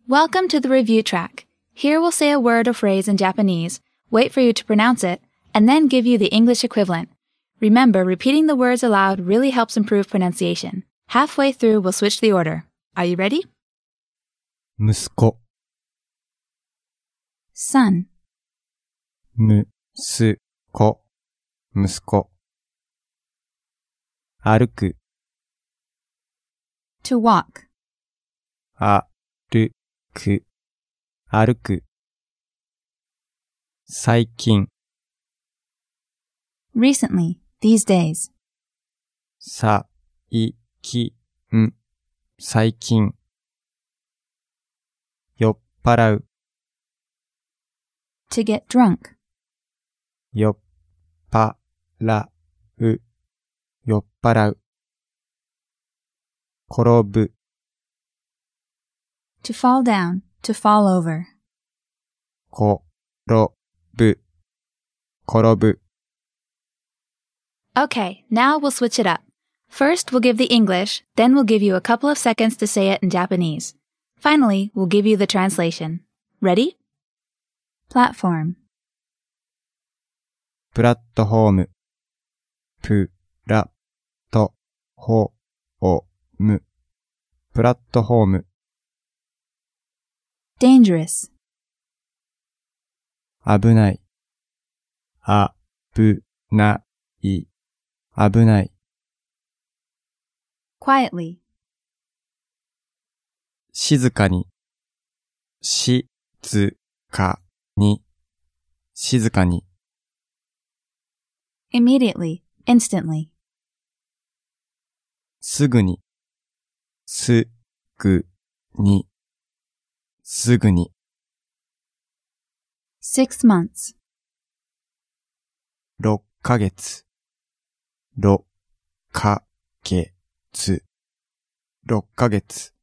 Welcome to the review track. Here we'll say a word or phrase in Japanese, wait for you to pronounce it, and then give you the English equivalent. Remember, repeating the words aloud really helps improve pronunciation. Halfway through, we'll switch the order. Are you ready? 息子 Son, むすこ息子歩く to walk, あるく歩く最近 recently, these days, さいきん最近酔っ払う to get drunk, 酔っ払う酔っ払う転ぶ to fall down, to fall over. 転ぶ転ぶ Okay, now we'll switch it up. First, we'll give the English, then we'll give you a couple of seconds to say it in Japanese. Finally, we'll give you the translation. Ready? Platform, プラットフォームプラットフォームプラットフォーム dangerous, 危ない危ない危ない quietly, 静かに静かに静かに immediately, instantly, すぐにすぐにすぐに 6 months, 6ヶ月6ヶ月6ヶ月